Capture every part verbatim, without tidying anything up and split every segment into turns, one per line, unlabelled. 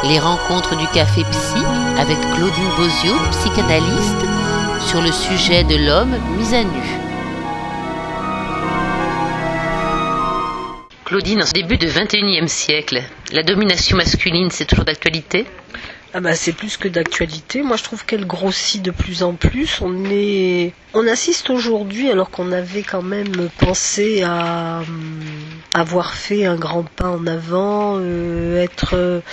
Les rencontres du Café Psy avec Claudine Bozio, psychanalyste, sur le sujet de l'homme mis à nu. Claudine, en ce début du vingt et unième siècle, la domination masculine, c'est toujours d'actualité ?
Ah bah c'est plus que d'actualité. Moi je trouve qu'elle grossit de plus en plus. On est, on assiste aujourd'hui, alors qu'on avait quand même pensé à euh, avoir fait un grand pas en avant, euh, être euh,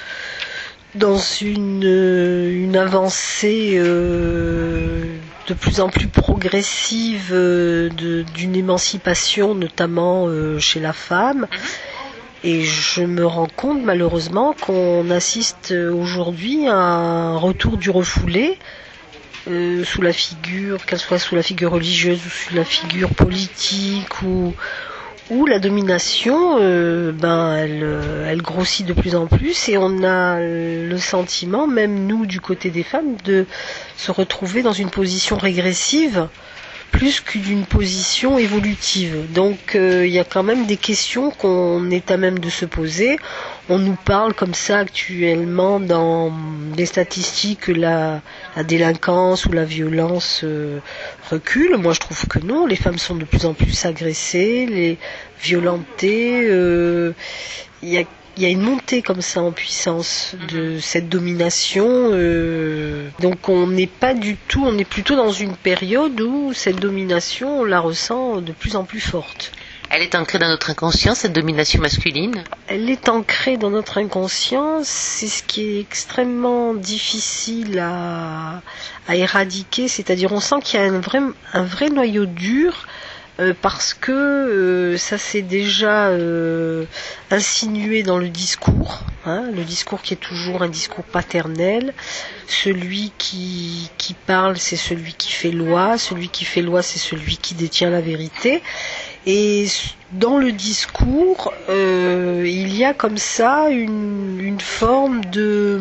dans une euh, une avancée euh, de plus en plus progressive euh, de, d'une émancipation, notamment euh, chez la femme. Et je me rends compte malheureusement qu'on assiste aujourd'hui à un retour du refoulé euh, sous la figure, qu'elle soit sous la figure religieuse ou sous la figure politique, ou où la domination, euh, ben, elle, elle grossit de plus en plus, et on a le sentiment, même nous du côté des femmes, de se retrouver dans une position régressive plus qu'une position évolutive. Donc il euh, y a quand même des questions qu'on est à même de se poser. On nous parle comme ça actuellement dans les statistiques que la, la délinquance ou la violence euh, recule. Moi je trouve que non, les femmes sont de plus en plus agressées, les violentées. Il euh, y a Il y a une montée comme ça en puissance de cette domination. Euh, donc on n'est pas du tout, on est plutôt dans une période où cette domination, on la ressent de plus en plus forte.
Elle est ancrée dans notre inconscient, cette domination masculine ?
Elle est ancrée dans notre inconscient. C'est ce qui est extrêmement difficile à, à éradiquer. C'est-à-dire on sent qu'il y a un vrai, un vrai noyau dur. Euh, parce que euh, ça s'est déjà euh, insinué dans le discours, hein, le discours qui est toujours un discours paternel. Celui qui, qui parle, c'est celui qui fait loi, celui qui fait loi, c'est celui qui détient la vérité. Et dans le discours, euh, il y a comme ça une, une forme de,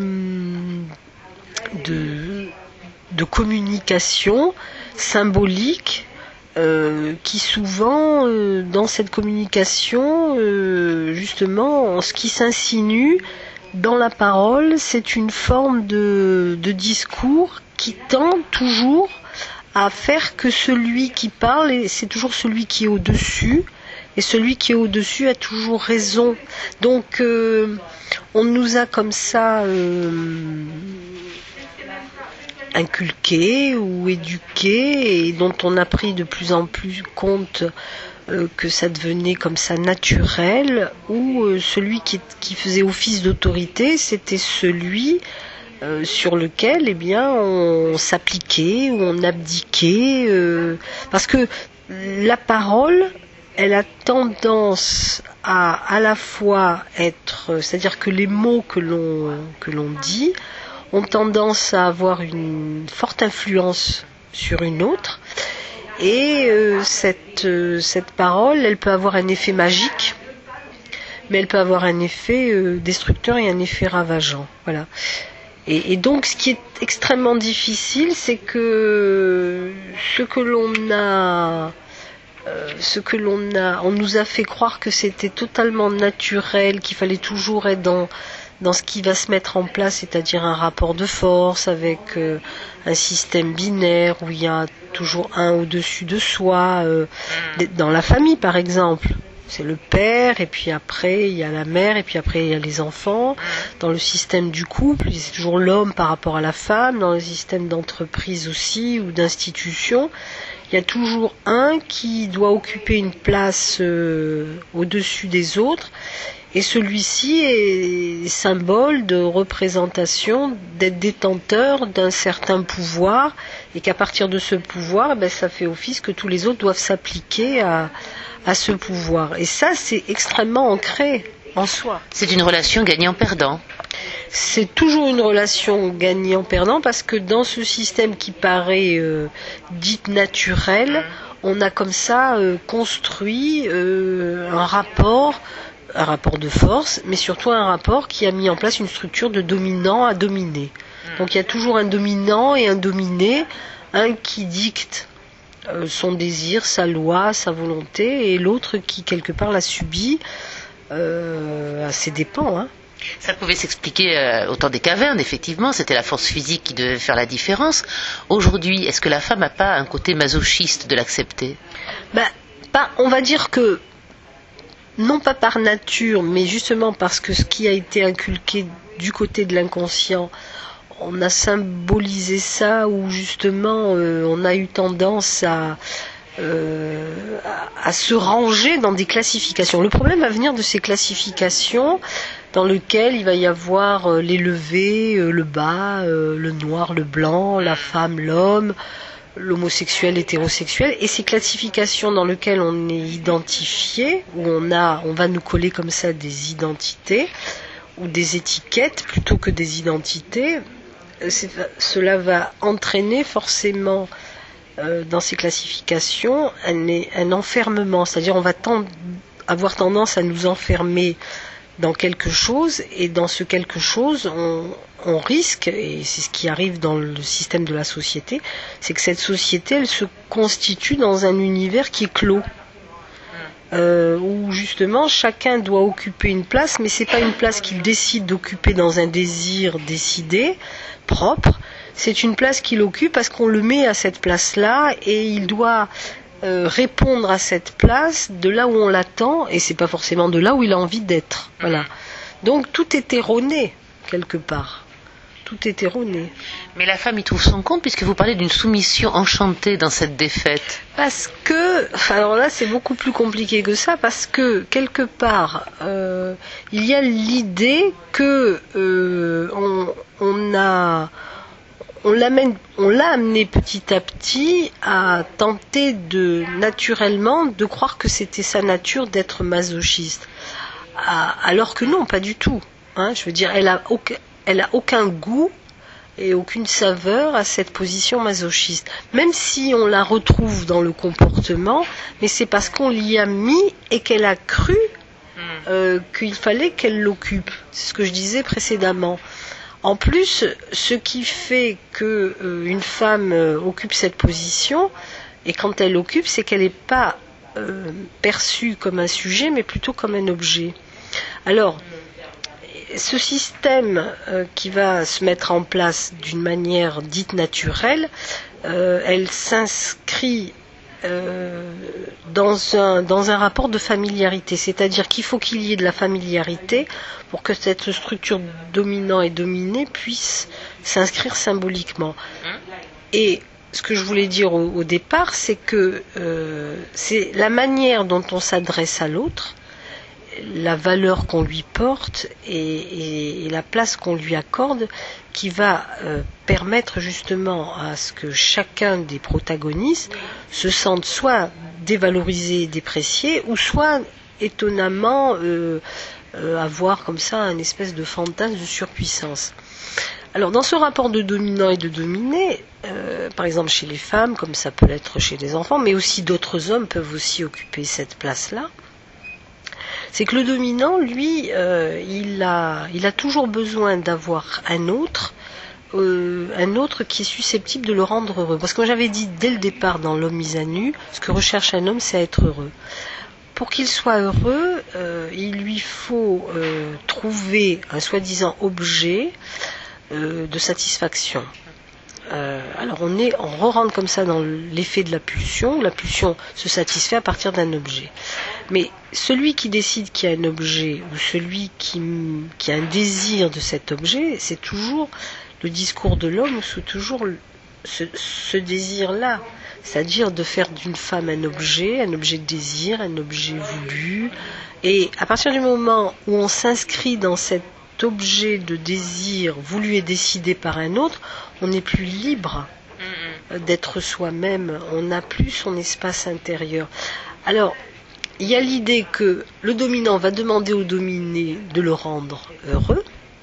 de, de communication symbolique, Euh, qui souvent, euh, dans cette communication, euh, justement, ce qui s'insinue dans la parole, c'est une forme de, de discours qui tend toujours à faire que celui qui parle, et c'est toujours celui qui est au-dessus, et celui qui est au-dessus a toujours raison. Donc, euh, on nous a comme ça Euh, inculqué ou éduqué, et dont on a pris de plus en plus compte euh, que ça devenait comme ça naturel, où euh, celui qui, qui faisait office d'autorité, c'était celui euh, sur lequel eh bien, on s'appliquait ou on abdiquait, euh, parce que la parole, elle a tendance à à la fois être, c'est-à-dire que les mots que l'on, que l'on dit ont tendance à avoir une forte influence sur une autre, et euh, cette, euh, cette parole, elle peut avoir un effet magique, mais elle peut avoir un effet euh, destructeur et un effet ravageant. Voilà. Et, et donc ce qui est extrêmement difficile, c'est que ce que l'on a Euh, ce que l'on a, on nous a fait croire que c'était totalement naturel, qu'il fallait toujours être dans dans ce qui va se mettre en place, c'est-à-dire un rapport de force avec euh, un système binaire où il y a toujours un au-dessus de soi. Euh, dans la famille, par exemple, c'est le père, et puis après il y a la mère, et puis après il y a les enfants. Dans le système du couple, c'est toujours l'homme par rapport à la femme. Dans le système d'entreprise aussi, ou d'institution, il y a toujours un qui doit occuper une place euh, au-dessus des autres, et celui-ci est symbole de représentation, d'être détenteur d'un certain pouvoir, et qu'à partir de ce pouvoir, ben, ça fait office que tous les autres doivent s'appliquer à, à ce pouvoir. Et ça, c'est extrêmement ancré en soi.
C'est une relation gagnant-perdant.
C'est toujours une relation gagnant-perdant, parce que dans ce système qui paraît euh, dit naturel, on a comme ça euh, construit euh, un rapport, un rapport de force, mais surtout un rapport qui a mis en place une structure de dominant à dominé. Donc il y a toujours un dominant et un dominé, un qui dicte euh, son désir, sa loi, sa volonté, et l'autre qui quelque part la subit euh, à ses dépens, hein.
Ça pouvait s'expliquer euh, au temps des cavernes, effectivement, c'était la force physique qui devait faire la différence. Aujourd'hui, est-ce que la femme n'a pas un côté masochiste de l'accepter?
Ben, pas, on va dire que, non pas par nature, mais justement parce que ce qui a été inculqué du côté de l'inconscient, on a symbolisé ça, où justement euh, on a eu tendance à... Euh, à, à se ranger dans des classifications. Le problème va venir de ces classifications dans lesquelles il va y avoir euh, l'élevé, euh, le bas, euh, le noir, le blanc, la femme, l'homme, l'homosexuel, l'hétérosexuel, et ces classifications dans lesquelles on est identifié, où on a, on va nous coller comme ça des identités ou des étiquettes plutôt que des identités. C'est, cela va entraîner forcément Euh, dans ces classifications un, un enfermement, c'est-à-dire on va tend, avoir tendance à nous enfermer dans quelque chose, et dans ce quelque chose on, on risque, et c'est ce qui arrive dans le système de la société, c'est que cette société elle se constitue dans un univers qui est clos, euh, où justement chacun doit occuper une place, mais c'est pas une place qu'il décide d'occuper dans un désir décidé, propre. C'est une place qu'il occupe parce qu'on le met à cette place-là, et il doit euh, répondre à cette place de là où on l'attend, et c'est pas forcément de là où il a envie d'être. Voilà. Donc tout est erroné quelque part. Tout est erroné.
Mais la femme y trouve son compte, puisque vous parlez d'une soumission enchantée dans cette défaite.
Parce que, alors là c'est beaucoup plus compliqué que ça, parce que quelque part euh, il y a l'idée que euh, on, on a On, l'amène, on l'a amené petit à petit à tenter de, naturellement, de croire que c'était sa nature d'être masochiste. Alors que non, pas du tout. Hein, je veux dire, elle a aucun, elle a aucun goût et aucune saveur à cette position masochiste. Même si on la retrouve dans le comportement, mais c'est parce qu'on l'y a mis et qu'elle a cru euh, qu'il fallait qu'elle l'occupe. C'est ce que je disais précédemment. En plus, ce qui fait que euh, une femme euh, occupe cette position, et quand elle l'occupe, c'est qu'elle n'est pas euh, perçue comme un sujet, mais plutôt comme un objet. Alors, ce système euh, qui va se mettre en place d'une manière dite naturelle, euh, elle s'inscrit euh, dans un, dans un rapport de familiarité, c'est-à-dire qu'il faut qu'il y ait de la familiarité pour que cette structure dominant et dominée puisse s'inscrire symboliquement. Et ce que je voulais dire au, au départ, c'est que euh, c'est la manière dont on s'adresse à l'autre, la valeur qu'on lui porte et, et, et la place qu'on lui accorde qui va euh, permettre justement à ce que chacun des protagonistes se sente soit dévalorisé, déprécié, ou soit étonnamment euh, euh, avoir comme ça un espèce de fantasme de surpuissance. Alors dans ce rapport de dominant et de dominé, euh, par exemple chez les femmes, comme ça peut l'être chez les enfants, mais aussi d'autres hommes peuvent aussi occuper cette place-là, c'est que le dominant, lui, euh, il a, il a toujours besoin d'avoir un autre, euh, un autre qui est susceptible de le rendre heureux. Parce que moi j'avais dit dès le départ dans L'homme mis à nu, ce que recherche un homme, c'est être heureux. Pour qu'il soit heureux, euh, il lui faut euh, trouver un soi-disant objet euh, de satisfaction. Euh, alors on est, on re-rentre comme ça dans l'effet de la pulsion. La pulsion se satisfait à partir d'un objet. Mais celui qui décide qu'il y a un objet, ou celui qui, qui a un désir de cet objet, c'est toujours le discours de l'homme, c'est toujours ce, ce désir-là. C'est-à-dire de faire d'une femme un objet, un objet de désir, un objet voulu. Et à partir du moment où on s'inscrit dans cet objet de désir voulu et décidé par un autre, on n'est plus libre d'être soi-même, on n'a plus son espace intérieur. Alors, il y a l'idée que le dominant va demander au dominé de le rendre heureux.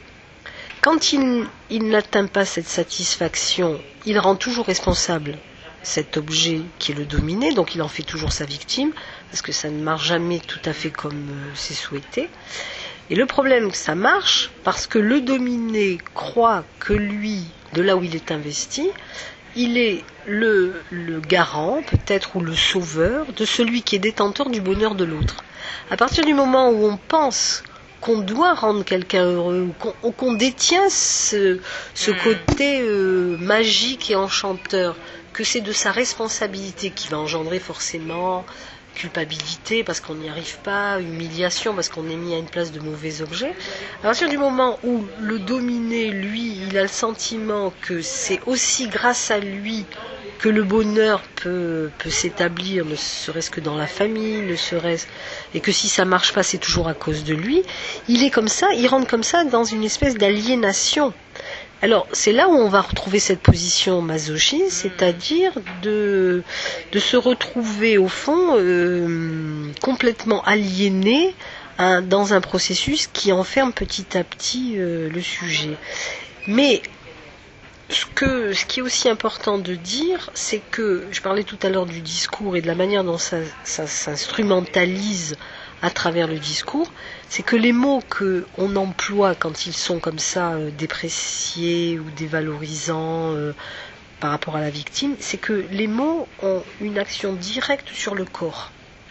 Quand il, il n'atteint pas cette satisfaction, il rend toujours responsable cet objet qui est le dominé, donc il en fait toujours sa victime, parce que ça ne marche jamais tout à fait comme euh, c'est souhaité. Et le problème, que ça marche parce que le dominé croit que lui, de là où il est investi, il est le, le garant, peut-être, ou le sauveur de celui qui est détenteur du bonheur de l'autre. À partir du moment où on pense qu'on doit rendre quelqu'un heureux, ou qu'on, ou qu'on détient ce, ce côté euh, magique et enchanteur, que c'est de sa responsabilité qui va engendrer forcément culpabilité parce qu'on n'y arrive pas, humiliation parce qu'on est mis à une place de mauvais objet. À partir du moment où le dominé, lui, il a le sentiment que c'est aussi grâce à lui que le bonheur peut, peut s'établir, ne serait-ce que dans la famille, ne serait-ce, et que si ça marche pas, c'est toujours à cause de lui, il est comme ça, il rentre comme ça dans une espèce d'aliénation. Alors, c'est là où on va retrouver cette position masochiste, c'est-à-dire de, de se retrouver, au fond, euh, complètement aliéné hein, dans un processus qui enferme petit à petit euh, le sujet. Mais ce, que, ce qui est aussi important de dire, c'est que, je parlais tout à l'heure du discours et de la manière dont ça, ça s'instrumentalise à travers le discours, c'est que les mots qu'on emploie quand ils sont comme ça euh, dépréciés ou dévalorisants euh, par rapport à la victime, c'est que les mots ont une action directe sur le corps.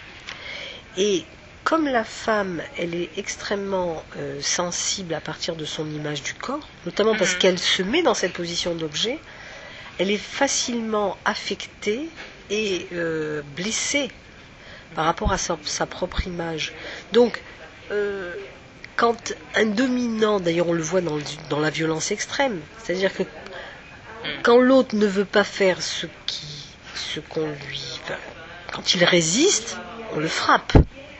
Et comme la femme, elle est extrêmement euh, sensible à partir de son image du corps, notamment parce qu'elle se met dans cette position d'objet, elle est facilement affectée et euh, blessée par rapport à sa, sa propre image. Donc, euh, quand un dominant, d'ailleurs on le voit dans, dans la violence extrême, c'est-à-dire que quand l'autre ne veut pas faire ce, qui, ce qu'on lui... Enfin, quand il résiste, on le frappe.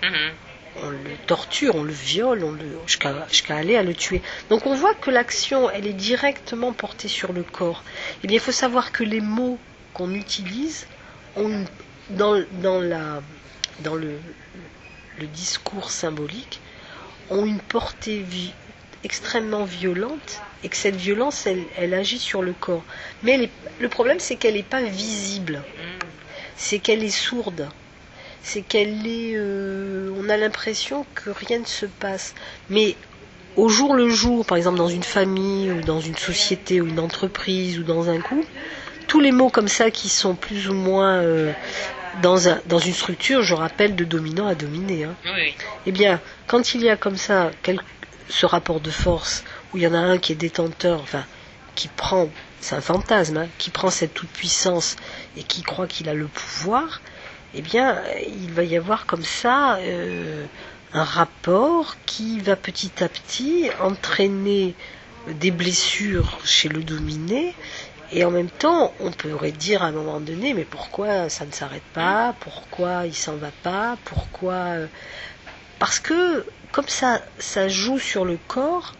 On le torture, on le viole, on le, jusqu'à, jusqu'à aller à le tuer. Donc on voit que l'action, elle est directement portée sur le corps. Eh bien, il faut savoir que les mots qu'on utilise ont une, dans, dans la... dans le, le discours symbolique, ont une portée vi- extrêmement violente et que cette violence, elle, elle agit sur le corps. Mais elle est, le problème, c'est qu'elle n'est pas visible. C'est qu'elle est sourde. C'est qu'elle est... Euh, on a l'impression que rien ne se passe. Mais au jour le jour, par exemple dans une famille, ou dans une société, ou une entreprise, ou dans un couple, tous les mots comme ça qui sont plus ou moins... Euh, Dans, un, dans une structure, je rappelle, de dominant à dominé. Hein.
Oui.
Eh bien, quand il y a comme ça quel, ce rapport de force, où il y en a un qui est détenteur, enfin, qui prend, c'est un fantasme, hein, qui prend cette toute-puissance et qui croit qu'il a le pouvoir, eh bien, il va y avoir comme ça euh, un rapport qui va petit à petit entraîner des blessures chez le dominé. Et en même temps, on pourrait dire à un moment donné, mais pourquoi ça ne s'arrête pas? Pourquoi il s'en va pas? Pourquoi? Parce que, comme ça, ça joue sur le corps,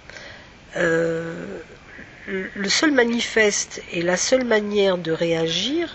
euh, le seul manifeste et la seule manière de réagir,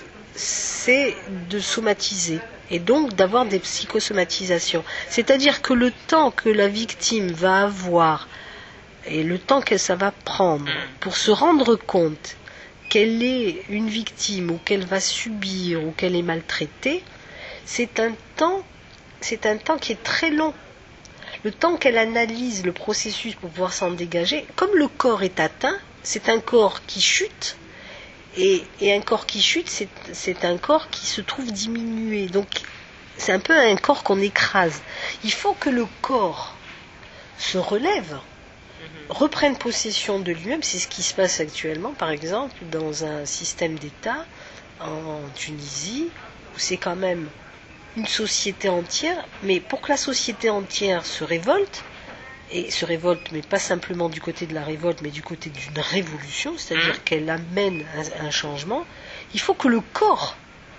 c'est de somatiser. Et donc d'avoir des psychosomatisations. C'est-à-dire que le temps que la victime va avoir, et le temps que ça va prendre pour se rendre compte qu'elle est une victime ou qu'elle va subir ou qu'elle est maltraitée, c'est un temps, c'est un temps qui est très long. Le temps qu'elle analyse le processus pour pouvoir s'en dégager, comme le corps est atteint, c'est un corps qui chute, et, et un corps qui chute, c'est, c'est un corps qui se trouve diminué. Donc c'est un peu un corps qu'on écrase. Il faut que le corps se relève, reprenne possession de lui-même. C'est ce qui se passe actuellement, par exemple, dans un système d'État en Tunisie, où c'est quand même une société entière, mais pour que la société entière se révolte, et se révolte, mais pas simplement du côté de la révolte, mais du côté d'une révolution, c'est-à-dire qu'elle amène un, un changement, il faut que le corps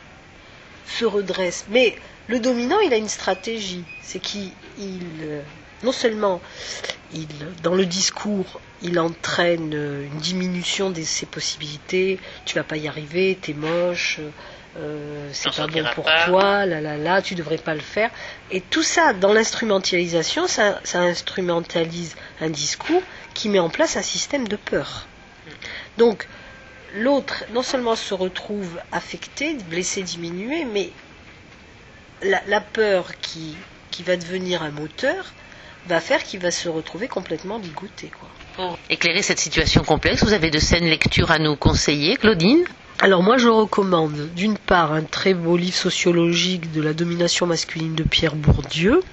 se redresse. Mais le dominant, il a une stratégie, c'est qu'il... Il, non seulement il, dans le discours, il entraîne une diminution de ses possibilités, tu vas pas y arriver, t'es moche, euh, c'est pas bon pour pas. toi, là là là, tu devrais pas le faire. Et tout ça, dans l'instrumentalisation, ça, ça instrumentalise un discours qui met en place un système de peur. Donc, l'autre, non seulement se retrouve affecté, blessé, diminué, mais la, la peur qui, qui va devenir un moteur va faire qu'il va se retrouver complètement ligoté, quoi.
Pour éclairer cette situation complexe, vous avez de saines lectures à nous conseiller, Claudine?
Alors moi je recommande d'une part un très beau livre sociologique de la domination masculine de Pierre Bourdieu,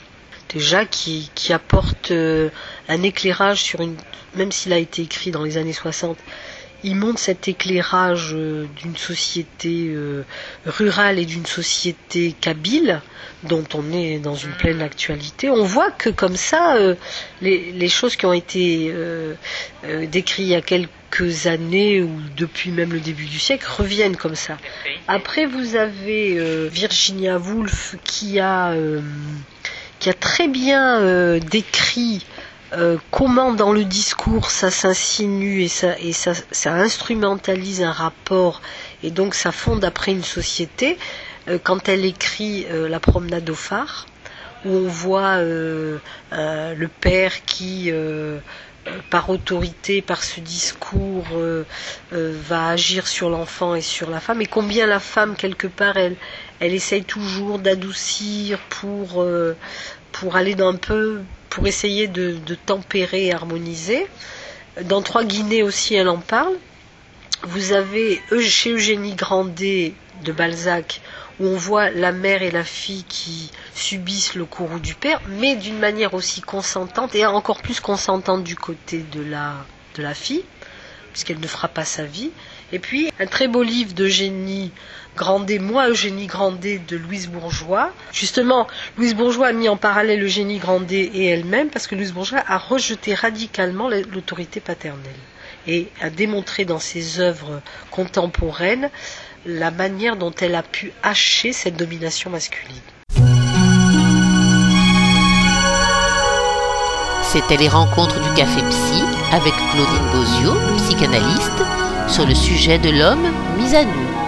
déjà qui, qui apporte euh, un éclairage sur une... Même s'il a été écrit dans les années soixante, il montre cet éclairage euh, d'une société euh, rurale et d'une société kabyle, dont on est dans une pleine actualité. On voit que comme ça, euh, les, les choses qui ont été euh, euh, décrites il y a quelques années, ou depuis même le début du siècle, reviennent comme ça. Après, vous avez euh, Virginia Woolf qui a, euh, qui a très bien euh, décrit Euh, comment dans le discours ça s'insinue et, ça, et ça, ça instrumentalise un rapport, et donc ça fonde après une société, euh, quand elle écrit euh, La promenade au phare, où on voit euh, euh, le père qui, euh, par autorité, par ce discours, euh, euh, va agir sur l'enfant et sur la femme, et combien la femme, quelque part, elle, elle essaye toujours d'adoucir pour, euh, pour aller d'un peu... pour essayer de, de tempérer et harmoniser. Dans Trois Guinées aussi, elle en parle. Vous avez chez Eugénie Grandet de Balzac, où on voit la mère et la fille qui subissent le courroux du père, mais d'une manière aussi consentante, et encore plus consentante du côté de la, de la fille, puisqu'elle ne fera pas sa vie. Et puis, un très beau livre d'Eugénie Grandet, Moi Eugénie Grandet, de Louise Bourgeois. Justement, Louise Bourgeois a mis en parallèle Eugénie Grandet et elle-même, parce que Louise Bourgeois a rejeté radicalement l'autorité paternelle et a démontré dans ses œuvres contemporaines la manière dont elle a pu hacher cette domination masculine.
C'était les rencontres du Café Psy avec Claudine Bozio, psychanalyste, sur le sujet de l'homme mis à nu.